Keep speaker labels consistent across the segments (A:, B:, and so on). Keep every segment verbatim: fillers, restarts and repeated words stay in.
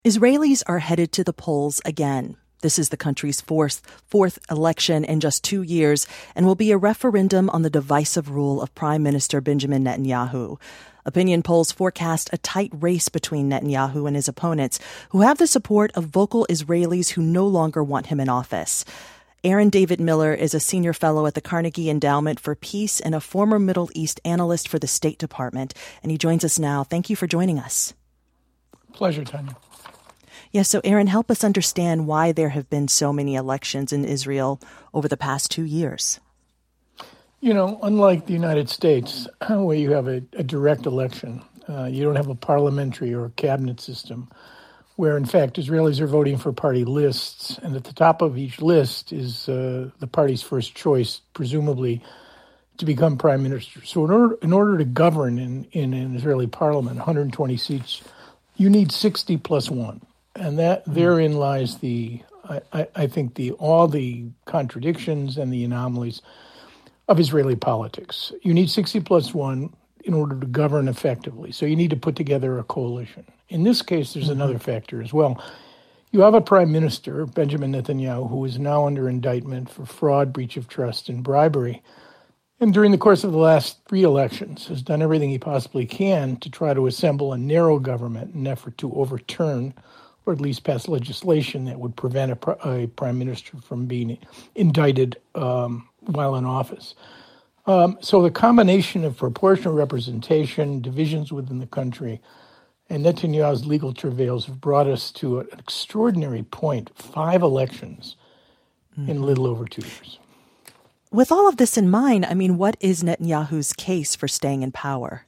A: Israelis are headed to the polls again. This is the country's fourth, fourth election in just two years and will be a referendum on the divisive rule of Prime Minister Benjamin Netanyahu. Opinion polls forecast a tight race between Netanyahu and his opponents, who have the support of vocal Israelis who no longer want him in office. Aaron David Miller is a senior fellow at the Carnegie Endowment for Peace and a former Middle East analyst for the State Department, and he joins us now. Thank you for joining us.
B: Pleasure, Tanya.
A: Yes, so Aaron, help us understand why there have been so many elections in Israel over the past two years.
B: You know, unlike the United States, where you have a, a direct election, uh, you don't have a parliamentary or a cabinet system, where, in fact, Israelis are voting for party lists, and at the top of each list is uh, the party's first choice, presumably, to become prime minister. So in order, in order to govern in, in an Israeli parliament, one hundred twenty seats, you need sixty plus one. And that therein lies the, I, I think, the all the contradictions and the anomalies of Israeli politics. You need sixty plus one in order to govern effectively. So you need to put together a coalition. In this case, there's mm-hmm. another factor as well. You have a prime minister, Benjamin Netanyahu, who is now under indictment for fraud, breach of trust, and bribery. And during the course of the last three elections, has done everything he possibly can to try to assemble a narrow government in an effort to overturn or at least pass legislation that would prevent a, a prime minister from being indicted um, while in office. Um, so the combination of proportional representation, divisions within the country, and Netanyahu's legal travails have brought us to an extraordinary point, five elections mm-hmm. in a little over two years.
A: With all of this in mind, I mean, what is Netanyahu's case for staying in power?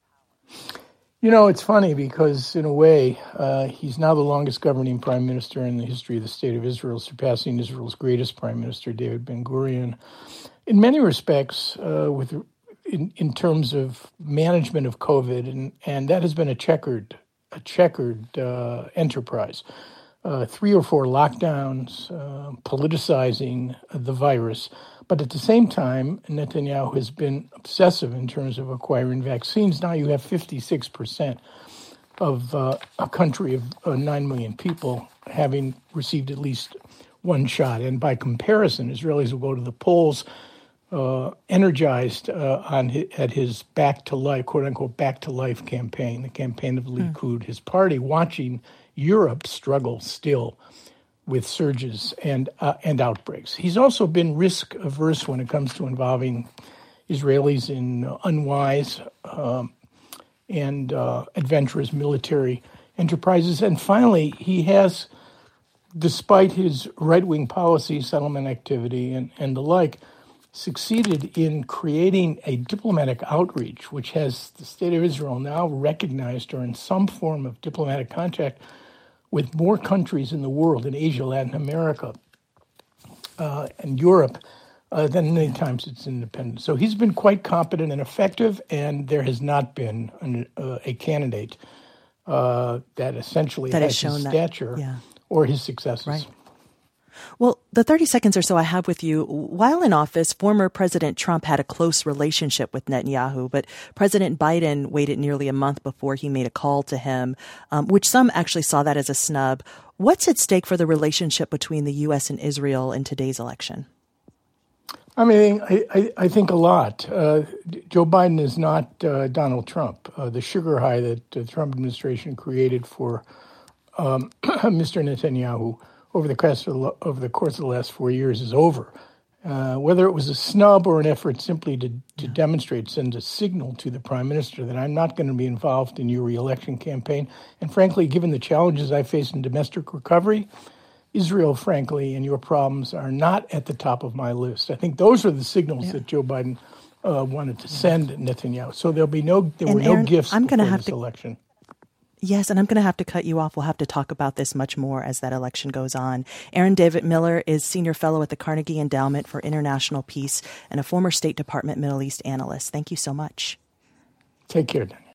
B: You know, it's funny because, in a way, uh, he's now the longest governing prime minister in the history of the State of Israel, surpassing Israel's greatest prime minister, David Ben-Gurion. In many respects, uh, with in, in terms of management of COVID, and, and that has been a checkered, a checkered uh, enterprise. Uh, three or four lockdowns, uh, politicizing the virus. But at the same time, Netanyahu has been obsessive in terms of acquiring vaccines. Now you have fifty-six percent of uh, a country of uh, nine million people having received at least one shot. And by comparison, Israelis will go to the polls uh, energized uh, on his, at his back to life, quote unquote, back to life campaign, the campaign of Likud, mm. his party, watching Europe struggle still with surges and uh, and outbreaks. He's also been risk averse when it comes to involving Israelis in uh, unwise um, and uh, adventurous military enterprises. And finally, he has, despite his right-wing policy, settlement activity, and, and the like, succeeded in creating a diplomatic outreach, which has the State of Israel now recognized or in some form of diplomatic contact with more countries in the world, in Asia, Latin America, uh, and Europe, uh, than any time since independence. So he's been quite competent and effective, and there has not been an, uh, a candidate uh, that essentially
A: that
B: has
A: has
B: his
A: that,
B: stature
A: yeah.
B: or his successes.
A: Right. Well, the thirty seconds or so I have with you, while in office, former President Trump had a close relationship with Netanyahu, but President Biden waited nearly a month before he made a call to him, um, which some actually saw that as a snub. What's at stake for the relationship between the U S and Israel in today's election?
B: I mean, I, I, I think a lot. Uh, Joe Biden is not uh, Donald Trump. Uh, the sugar high that the Trump administration created for um, Mister Netanyahu over the course of the, over the course of the last four years is over. Uh, whether it was a snub or an effort simply to, to demonstrate, send a signal to the prime minister that I'm not going to be involved in your reelection campaign. And frankly, given the challenges I face in domestic recovery, Israel, frankly, and your problems are not at the top of my list. I think those are the signals yeah. that Joe Biden uh, wanted to send Netanyahu. So there'll be no there
A: and
B: were
A: Aaron,
B: no gifts
A: I'm
B: before
A: have
B: this
A: to-
B: election.
A: Yes, and I'm going to have to cut you off. We'll have to talk about this much more as that election goes on. Aaron David Miller is senior fellow at the Carnegie Endowment for International Peace and a former State Department Middle East analyst. Thank you so much.
B: Take care, Daniel.